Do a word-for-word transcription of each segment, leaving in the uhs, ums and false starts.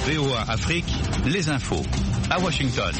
V O A Afrique, les infos à Washington.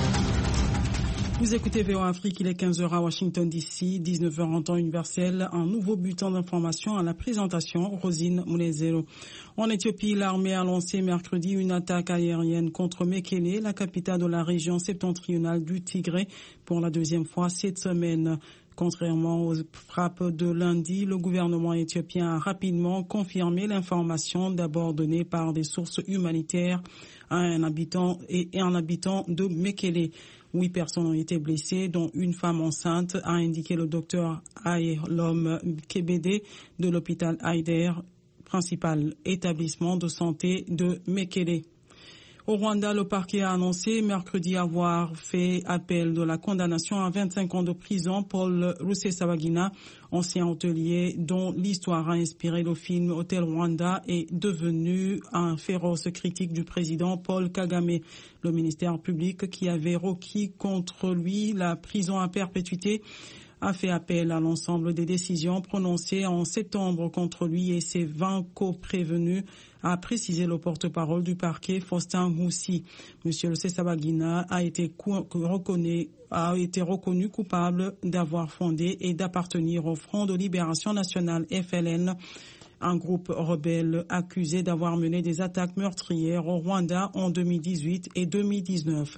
Vous écoutez V O A Afrique, il est quinze heures à Washington D C, dix-neuf heures en temps universel. Un nouveau bulletin d'information à la présentation, Rosine Mounezero. En Éthiopie, l'armée a lancé mercredi une attaque aérienne contre Mekele, la capitale de la région septentrionale du Tigré, pour la deuxième fois cette semaine. Contrairement aux frappes de lundi, le gouvernement éthiopien a rapidement confirmé l'information d'abord donnée par des sources humanitaires à un habitant et un habitant de Mekele. Huit personnes ont été blessées, dont une femme enceinte, a indiqué le docteur Aylom Kebede de l'hôpital Aider, principal établissement de santé de Mekele. Au Rwanda, le parquet a annoncé mercredi avoir fait appel de la condamnation à vingt-cinq ans de prison Paul Rusesabagina, ancien hôtelier dont l'histoire a inspiré le film Hotel Rwanda, est devenu un féroce critique du président Paul Kagame. Le ministère public, qui avait requis contre lui la prison à perpétuité, a fait appel à l'ensemble des décisions prononcées en septembre contre lui et ses vingt co-prévenus, a précisé le porte-parole du parquet Faustin Moussi. Monsieur Rusesabagina a été reconnu, a été reconnu coupable d'avoir fondé et d'appartenir au Front de Libération Nationale F L N, un groupe rebelle accusé d'avoir mené des attaques meurtrières au Rwanda en deux mille dix-huit et deux mille dix-neuf.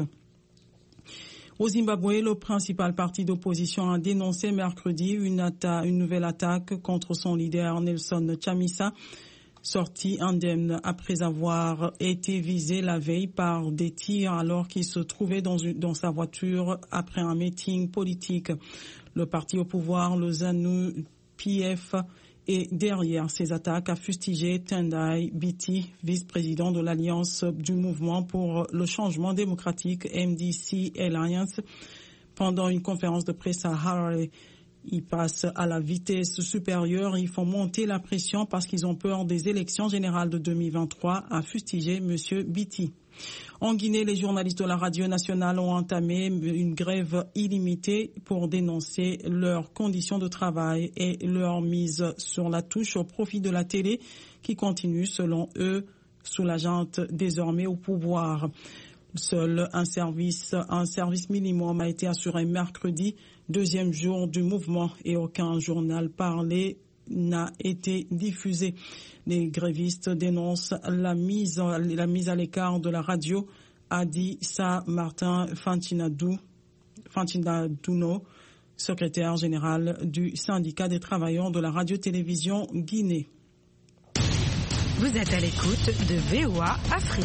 Au Zimbabwe, le principal parti d'opposition a dénoncé mercredi une, atta- une nouvelle attaque contre son leader Nelson Chamisa, sorti indemne après avoir été visé la veille par des tirs alors qu'il se trouvait dans, une, dans sa voiture après un meeting politique. Le parti au pouvoir, le ZANU P F, et derrière ces attaques a fustigé Tendai Biti, vice-président de l'Alliance du mouvement pour le changement démocratique M D C Alliance, pendant une conférence de presse à Harare. Ils passent à la vitesse supérieure, ils font monter la pression parce qu'ils ont peur des élections générales de deux mille vingt-trois, a fustigé M. Biti. En Guinée, les journalistes de la radio nationale ont entamé une grève illimitée pour dénoncer leurs conditions de travail et leur mise sur la touche au profit de la télé qui continue, selon eux, sous la junte désormais au pouvoir. Seul un service, un service minimum a été assuré mercredi, deuxième jour du mouvement, et aucun journal parlé n'a été diffusé. Les grévistes dénoncent la mise, la mise à l'écart de la radio, a dit Sa Martin Fantinadou, Fantinaduno, secrétaire général du syndicat des travailleurs de la radio-télévision Guinée. Vous êtes à l'écoute de V O A Afrique.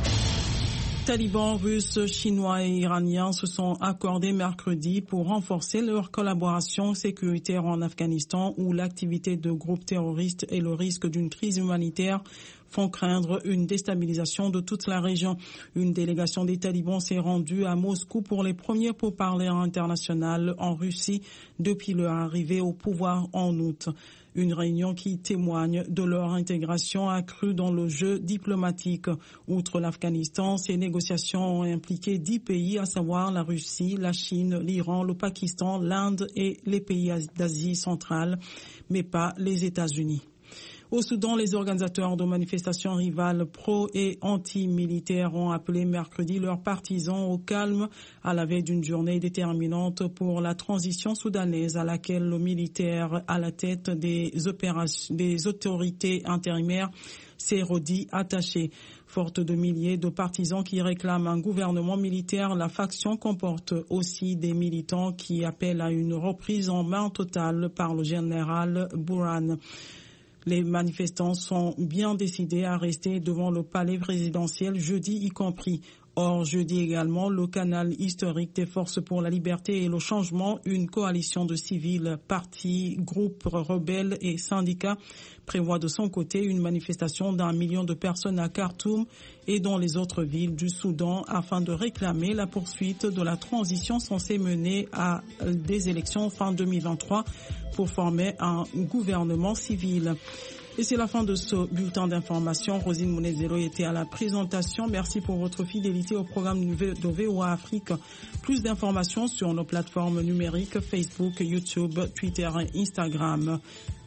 Talibans russes, chinois et iraniens se sont accordés mercredi pour renforcer leur collaboration sécuritaire en Afghanistan, où l'activité de groupes terroristes et le risque d'une crise humanitaire font craindre une déstabilisation de toute la région. Une délégation des talibans s'est rendue à Moscou pour les premiers pourparlers internationaux en Russie depuis leur arrivée au pouvoir en août. Une réunion qui témoigne de leur intégration accrue dans le jeu diplomatique. Outre l'Afghanistan, ces négociations ont impliqué dix pays, à savoir la Russie, la Chine, l'Iran, le Pakistan, l'Inde et les pays d'Asie centrale, mais pas les États-Unis. Au Soudan, les organisateurs de manifestations rivales pro- et anti-militaires ont appelé mercredi leurs partisans au calme à la veille d'une journée déterminante pour la transition soudanaise à laquelle le militaire à la tête des opérations, des autorités intérimaires s'est redit attaché. Forte de milliers de partisans qui réclament un gouvernement militaire, la faction comporte aussi des militants qui appellent à une reprise en main totale par le général Burhan. Les manifestants sont bien décidés à rester devant le palais présidentiel jeudi y compris. Or, jeudi également, le canal historique des Forces pour la liberté et le changement, une coalition de civils, partis, groupes rebelles et syndicats, prévoit de son côté une manifestation d'un million de personnes à Khartoum et dans les autres villes du Soudan afin de réclamer la poursuite de la transition censée mener à des élections fin deux mille vingt-trois pour former un gouvernement civil. Et c'est la fin de ce bulletin d'information. Rosine Mounezero était à la présentation. Merci pour votre fidélité au programme de V O A Afrique. Plus d'informations sur nos plateformes numériques Facebook, YouTube, Twitter et Instagram.